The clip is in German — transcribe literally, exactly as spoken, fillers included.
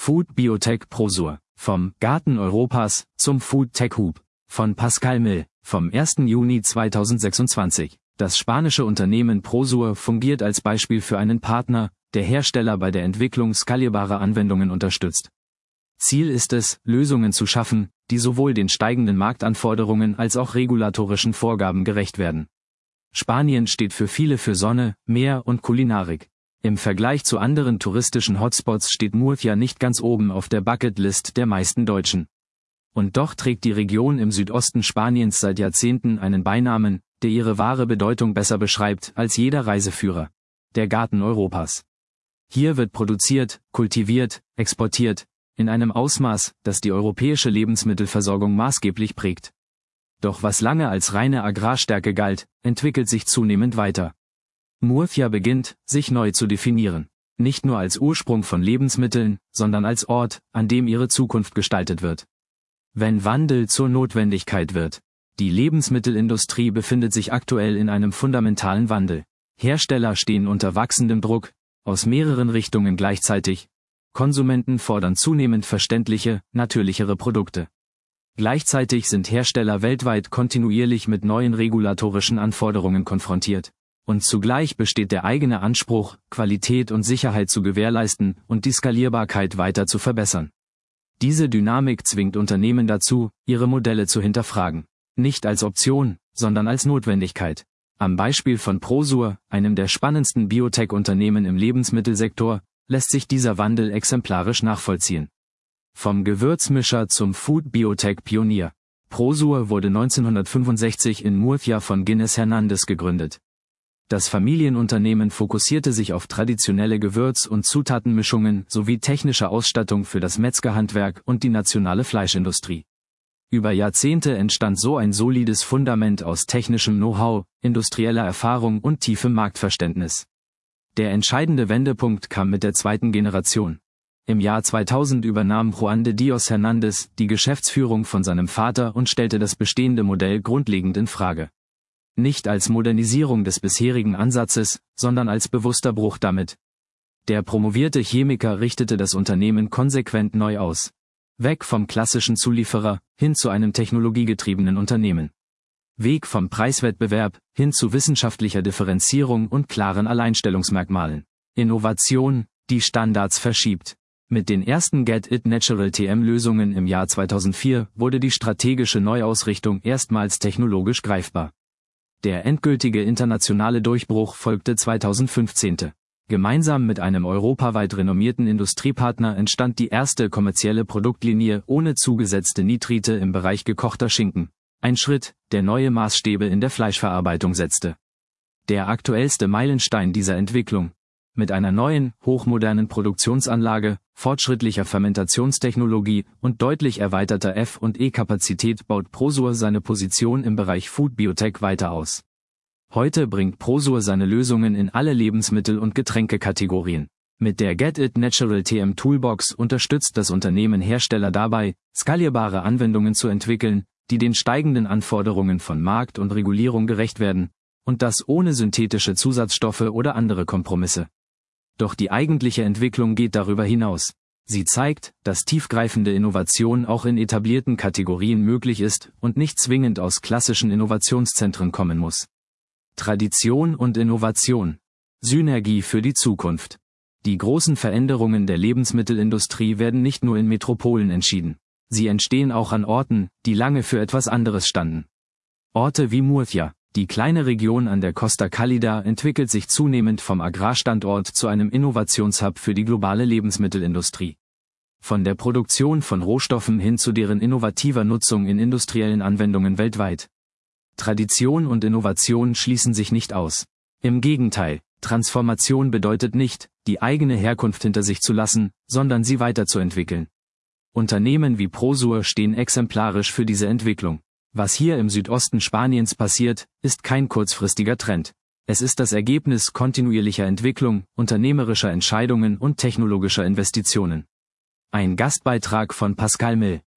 Food Biotech Prosur, vom Garten Europas zum Food Tech Hub, von Pascal Mill, vom ersten Juni zweitausendsechsundzwanzig. Das spanische Unternehmen Prosur fungiert als Beispiel für einen Partner, der Hersteller bei der Entwicklung skalierbarer Anwendungen unterstützt. Ziel ist es, Lösungen zu schaffen, die sowohl den steigenden Marktanforderungen als auch regulatorischen Vorgaben gerecht werden. Spanien steht für viele für Sonne, Meer und Kulinarik. Im Vergleich zu anderen touristischen Hotspots steht Murcia nicht ganz oben auf der Bucketlist der meisten Deutschen. Und doch trägt die Region im Südosten Spaniens seit Jahrzehnten einen Beinamen, der ihre wahre Bedeutung besser beschreibt als jeder Reiseführer: der Garten Europas. Hier wird produziert, kultiviert, exportiert, in einem Ausmaß, das die europäische Lebensmittelversorgung maßgeblich prägt. Doch was lange als reine Agrarstärke galt, entwickelt sich zunehmend weiter. Murcia beginnt, sich neu zu definieren. Nicht nur als Ursprung von Lebensmitteln, sondern als Ort, an dem ihre Zukunft gestaltet wird. Wenn Wandel zur Notwendigkeit wird. Die Lebensmittelindustrie befindet sich aktuell in einem fundamentalen Wandel. Hersteller stehen unter wachsendem Druck, aus mehreren Richtungen gleichzeitig. Konsumenten fordern zunehmend verständliche, natürlichere Produkte. Gleichzeitig sind Hersteller weltweit kontinuierlich mit neuen regulatorischen Anforderungen konfrontiert. Und zugleich besteht der eigene Anspruch, Qualität und Sicherheit zu gewährleisten und die Skalierbarkeit weiter zu verbessern. Diese Dynamik zwingt Unternehmen dazu, ihre Modelle zu hinterfragen. Nicht als Option, sondern als Notwendigkeit. Am Beispiel von Prosur, einem der spannendsten Biotech-Unternehmen im Lebensmittelsektor, lässt sich dieser Wandel exemplarisch nachvollziehen. Vom Gewürzmischer zum Food-Biotech-Pionier. Prosur wurde neunzehnhundertfünfundsechzig in Murcia von Ginés Hernández gegründet. Das Familienunternehmen fokussierte sich auf traditionelle Gewürz- und Zutatenmischungen sowie technische Ausstattung für das Metzgerhandwerk und die nationale Fleischindustrie. Über Jahrzehnte entstand so ein solides Fundament aus technischem Know-how, industrieller Erfahrung und tiefem Marktverständnis. Der entscheidende Wendepunkt kam mit der zweiten Generation. Im Jahr zweitausend übernahm Juan de Dios Hernández die Geschäftsführung von seinem Vater und stellte das bestehende Modell grundlegend in Frage. Nicht als Modernisierung des bisherigen Ansatzes, sondern als bewusster Bruch damit. Der promovierte Chemiker richtete das Unternehmen konsequent neu aus. Weg vom klassischen Zulieferer, hin zu einem technologiegetriebenen Unternehmen. Weg vom Preiswettbewerb, hin zu wissenschaftlicher Differenzierung und klaren Alleinstellungsmerkmalen. Innovation, die Standards verschiebt. Mit den ersten Get It Natural T M-Lösungen im Jahr zweitausendvier wurde die strategische Neuausrichtung erstmals technologisch greifbar. Der endgültige internationale Durchbruch folgte zweitausendfünfzehn. Gemeinsam mit einem europaweit renommierten Industriepartner entstand die erste kommerzielle Produktlinie ohne zugesetzte Nitrite im Bereich gekochter Schinken. Ein Schritt, der neue Maßstäbe in der Fleischverarbeitung setzte. Der aktuellste Meilenstein dieser Entwicklung. Mit einer neuen, hochmodernen Produktionsanlage, fortschrittlicher Fermentationstechnologie und deutlich erweiterter F und E-Kapazität baut Prosur seine Position im Bereich Food Biotech weiter aus. Heute bringt Prosur seine Lösungen in alle Lebensmittel- und Getränkekategorien. Mit der Get It Natural T M Toolbox unterstützt das Unternehmen Hersteller dabei, skalierbare Anwendungen zu entwickeln, die den steigenden Anforderungen von Markt und Regulierung gerecht werden, und das ohne synthetische Zusatzstoffe oder andere Kompromisse. Doch die eigentliche Entwicklung geht darüber hinaus. Sie zeigt, dass tiefgreifende Innovation auch in etablierten Kategorien möglich ist und nicht zwingend aus klassischen Innovationszentren kommen muss. Tradition und Innovation. Synergie für die Zukunft. Die großen Veränderungen der Lebensmittelindustrie werden nicht nur in Metropolen entschieden. Sie entstehen auch an Orten, die lange für etwas anderes standen. Orte wie Murcia. Die kleine Region an der Costa Cálida entwickelt sich zunehmend vom Agrarstandort zu einem Innovationshub für die globale Lebensmittelindustrie. Von der Produktion von Rohstoffen hin zu deren innovativer Nutzung in industriellen Anwendungen weltweit. Tradition und Innovation schließen sich nicht aus. Im Gegenteil, Transformation bedeutet nicht, die eigene Herkunft hinter sich zu lassen, sondern sie weiterzuentwickeln. Unternehmen wie Prosur stehen exemplarisch für diese Entwicklung. Was hier im Südosten Spaniens passiert, ist kein kurzfristiger Trend. Es ist das Ergebnis kontinuierlicher Entwicklung, unternehmerischer Entscheidungen und technologischer Investitionen. Ein Gastbeitrag von Pascal Mill.